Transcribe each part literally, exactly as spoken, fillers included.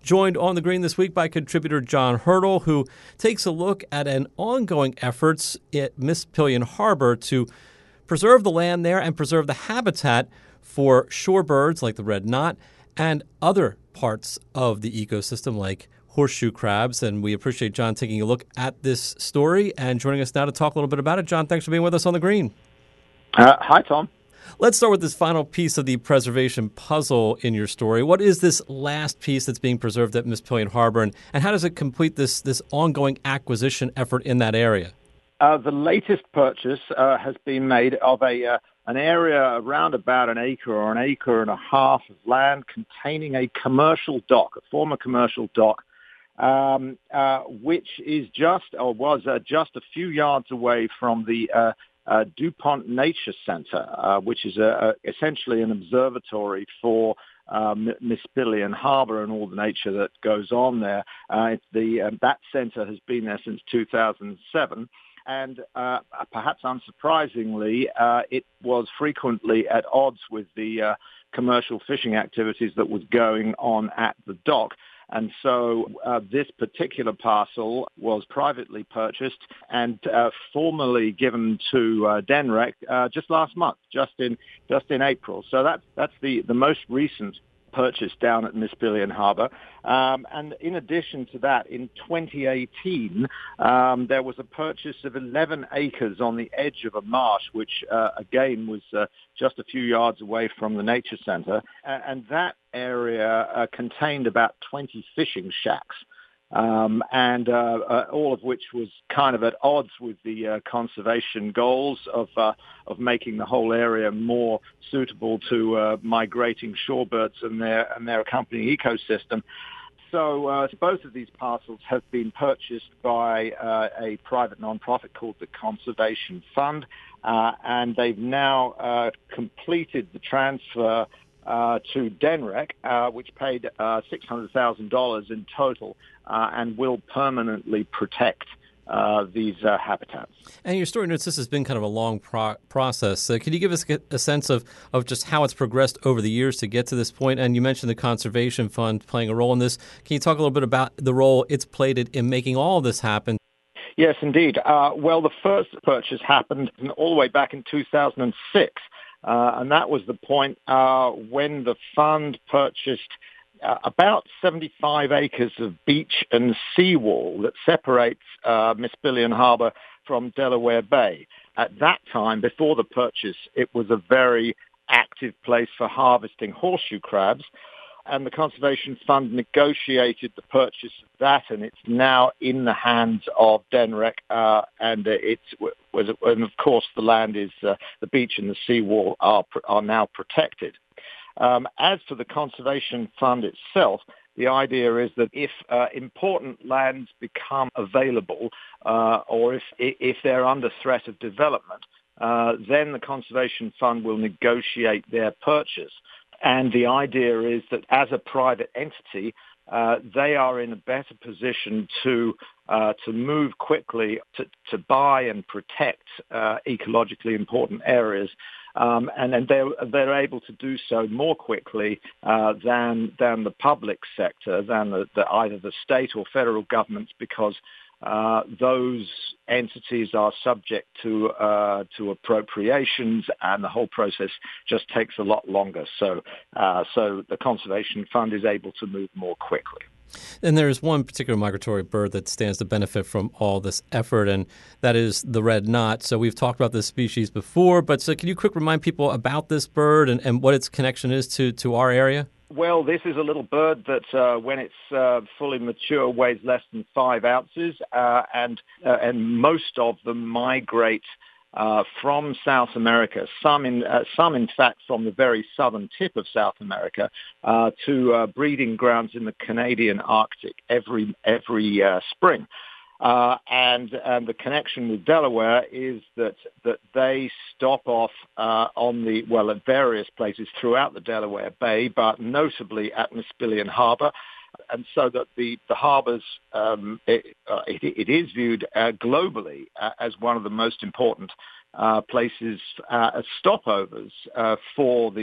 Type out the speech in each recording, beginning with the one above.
joined on the green this week by contributor John Hurdle, who takes a look at an ongoing efforts at Mispillion Harbor to preserve the land there and preserve the habitat for shorebirds like the red knot and other parts of the ecosystem like horseshoe crabs. And we appreciate John taking a look at this story and joining us now to talk a little bit about it. John, thanks for being with us on the green. Uh, hi, Tom. Let's start with this final piece of the preservation puzzle in your story. What is this last piece that's being preserved at Mispillion Harbor, and, and how does it complete this, this ongoing acquisition effort in that area? Uh, the latest purchase uh, has been made of a uh, an area around about an acre or an acre and a half of land containing a commercial dock, a former commercial dock, um, uh, which is just or was uh, just a few yards away from the uh, uh, DuPont Nature Center, uh, which is a, a, essentially an observatory for Um, Mispillion Harbor and all the nature that goes on there. Uh, it's the uh, that center has been there since two thousand seven, and uh, perhaps unsurprisingly, uh, it was frequently at odds with the uh, commercial fishing activities that was going on at the dock. And so uh, this particular parcel was privately purchased and uh, formally given to uh, D E N R E C uh, just last month, just in just in April. So that's that's the, the most recent purchase down at Mispillion Harbor. Um, and in addition to that, in twenty eighteen, um, there was a purchase of eleven acres on the edge of a marsh, which uh, again was uh, just a few yards away from the nature center. And, and that area uh, contained about twenty fishing shacks. Um, and uh, uh, all of which was kind of at odds with the uh, conservation goals of uh, of making the whole area more suitable to uh, migrating shorebirds and their and their accompanying ecosystem. So uh, both of these parcels have been purchased by uh, a private nonprofit called the Conservation Fund, uh, and they've now uh, completed the transfer Uh, to D E N R E C, uh, which paid uh, six hundred thousand dollars in total uh, and will permanently protect uh, these uh, habitats. And your story notes this has been kind of a long pro- process. So can you give us a sense of, of just how it's progressed over the years to get to this point? And you mentioned the Conservation Fund playing a role in this. Can you talk a little bit about the role it's played in making all of this happen? Yes, indeed. Uh, well, the first purchase happened all the way back in two thousand six. Uh, and that was the point uh, when the fund purchased uh, about seventy-five acres of beach and seawall that separates uh, Mispillion Harbor from Delaware Bay. At that time, before the purchase, it was a very active place for harvesting horseshoe crabs. And the Conservation Fund negotiated the purchase of that, and it's now in the hands of D E N R E C. Uh, and it's was, and of course, the land is uh, the beach and the seawall are are now protected. Um, as for the Conservation Fund itself, the idea is that if uh, important lands become available, uh, or if if they're under threat of development, uh, then the Conservation Fund will negotiate their purchase. And the idea is that as a private entity, uh, they are in a better position to uh, to move quickly to, to buy and protect uh, ecologically important areas, um, and then they're, they're able to do so more quickly uh, than than the public sector, than the, the, either the state or federal governments, because Uh, those entities are subject to uh, to appropriations, and the whole process just takes a lot longer. So, uh, so the Conservation Fund is able to move more quickly. And there is one particular migratory bird that stands to benefit from all this effort, and that is the red knot. So we've talked about this species before, but so can you quick remind people about this bird and, and what its connection is to, to our area? Well, this is a little bird that, uh, when it's uh, fully mature, weighs less than five ounces, uh, and uh, and most of them migrate uh, from South America. Some, in uh, some, in fact, from the very southern tip of South America uh, to uh, breeding grounds in the Canadian Arctic every every uh, spring. Uh, and, and the connection with Delaware is that that they stop off uh, on the, well, at various places throughout the Delaware Bay, but notably at Mispillion Harbor. And so that the, the harbors, um, it, uh, it, it is viewed uh, globally uh, as one of the most important uh, places uh, as stopovers uh, for the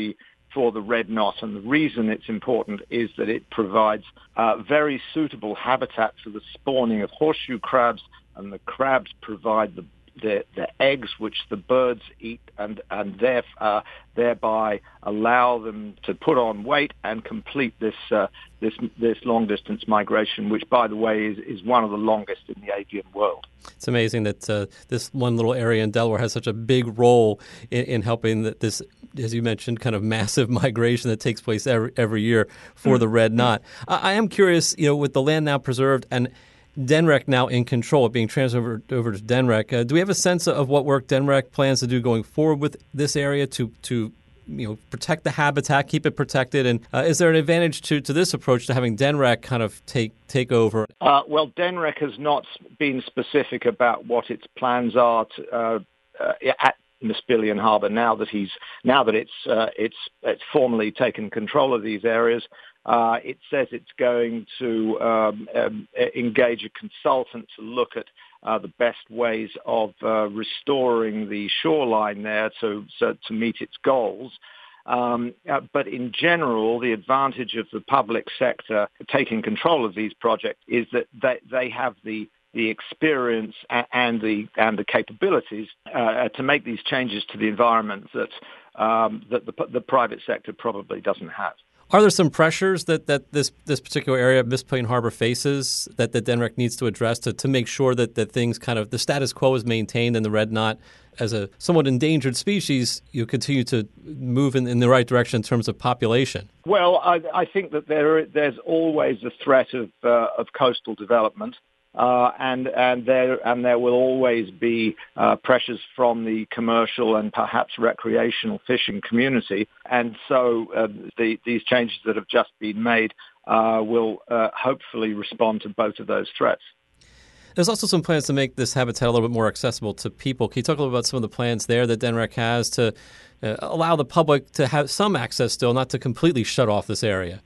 for the red knot. And the reason it's important is that it provides uh, very suitable habitat for the spawning of horseshoe crabs, and the crabs provide the the, the eggs which the birds eat, and and there, uh, thereby allow them to put on weight and complete this uh, this this long distance migration, which, by the way, is, is one of the longest in the avian world. It's amazing that uh, this one little area in Delaware has such a big role in, in helping that this, as you mentioned, kind of massive migration that takes place every every year for mm-hmm. the red knot. I, I am curious, you know, with the land now preserved and D N R E C now in control, being transferred over, over to D N R E C, uh, do we have a sense of what work D N R E C plans to do going forward with this area to to you know protect the habitat, keep it protected, and uh, is there an advantage to, to this approach to having D N R E C kind of take take over? Uh, well, D N R E C has not been specific about what its plans are to, uh, uh, at Nispilian Harbour now that he's now that it's uh, it's it's formally taken control of these areas. Uh, it says it's going to um, um, engage a consultant to look at uh, the best ways of uh, restoring the shoreline there to so, to meet its goals. Um, uh, but in general, the advantage of the public sector taking control of these projects is that they, they have the the experience and the and the capabilities uh, to make these changes to the environment that um, that the, the private sector probably doesn't have. Are there some pressures that, that this, this particular area of Nispilian Harbor faces that, that D N R E C needs to address to, to make sure that, that things kind of, the status quo is maintained and the red knot, as a somewhat endangered species, you continue to move in, in the right direction in terms of population? Well, I, I think that there there's always a threat of, uh, of coastal development. Uh, and and there and there will always be uh, pressures from the commercial and perhaps recreational fishing community, and so uh, the, these changes that have just been made uh, will uh, hopefully respond to both of those threats. There's also some plans to make this habitat a little bit more accessible to people. Can you talk a little about some of the plans there that D N R E C has to uh, allow the public to have some access still, not to completely shut off this area?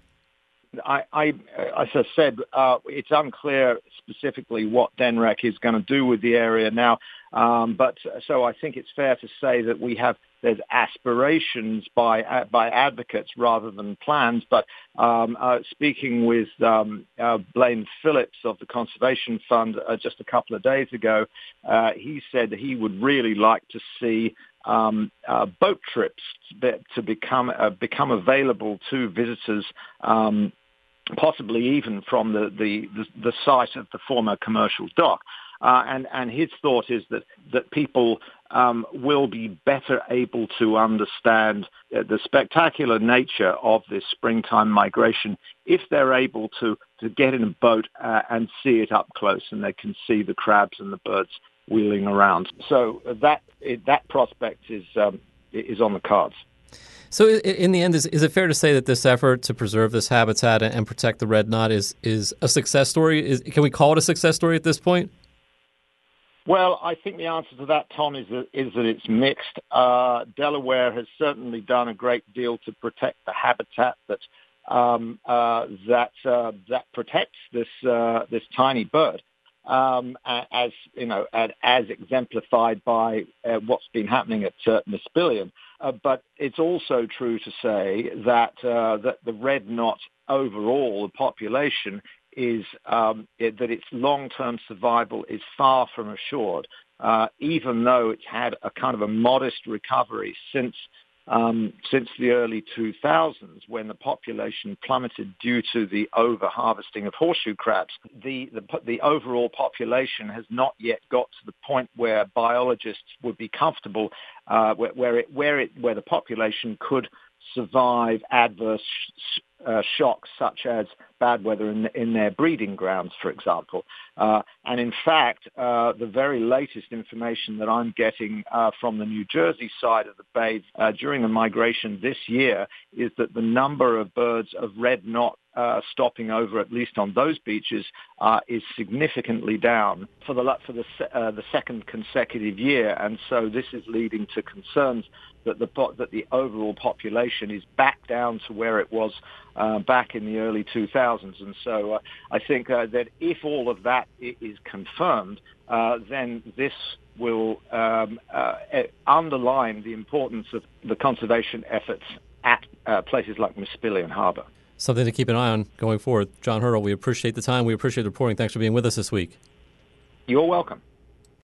I, I, as I said, uh, it's unclear specifically what D N R E C is going to do with the area now. Um, but so I think it's fair to say that we have there's aspirations by uh, by advocates rather than plans. But um, uh, speaking with um, uh, Blaine Phillips of the Conservation Fund uh, just a couple of days ago, uh, he said that he would really like to see Um, uh, boat trips to become uh, become available to visitors, um, possibly even from the, the, the, the site of the former commercial dock. Uh, and, and his thought is that, that people um, will be better able to understand uh, the spectacular nature of this springtime migration if they're able to, to get in a boat uh, and see it up close, and they can see the crabs and the birds wheeling around. So that that prospect is um, is on the cards. So in the end, is, is it fair to say that this effort to preserve this habitat and protect the red knot is, is a success story? Is, can we call it a success story at this point? Well, I think the answer to that, Tom, is that, is that it's mixed. Uh, Delaware has certainly done a great deal to protect the habitat that um, uh, that uh, that protects this uh, this tiny bird. Um, as you know, as exemplified by uh, what's been happening at uh, Nispilian. Uh, but it's also true to say that uh, that the red knot overall, the population, is um, it, that its long-term survival is far from assured, uh, even though it's had a kind of a modest recovery since Um, since the early two thousands, when the population plummeted due to the over-harvesting of horseshoe crabs. The, the, the overall population has not yet got to the point where biologists would be comfortable, uh, where, where, it, where, it, where the population could survive adverse sh- uh, shocks such as bad weather in, in their breeding grounds, for example. Uh, and in fact, uh, the very latest information that I'm getting uh, from the New Jersey side of the bay uh, during the migration this year is that the number of birds of red knot uh, stopping over, at least on those beaches, uh, is significantly down for the for the uh, the second consecutive year, and so this is leading to concerns that the that the overall population is back down to where it was uh, back in the early two thousands, and so uh, I think uh, that if all of that is confirmed, uh, then this will um, uh, underline the importance of the conservation efforts at uh, places like Mispillion Harbor. Something to keep an eye on going forward. John Hurdle, we appreciate the time. We appreciate the reporting. Thanks for being with us this week. You're welcome.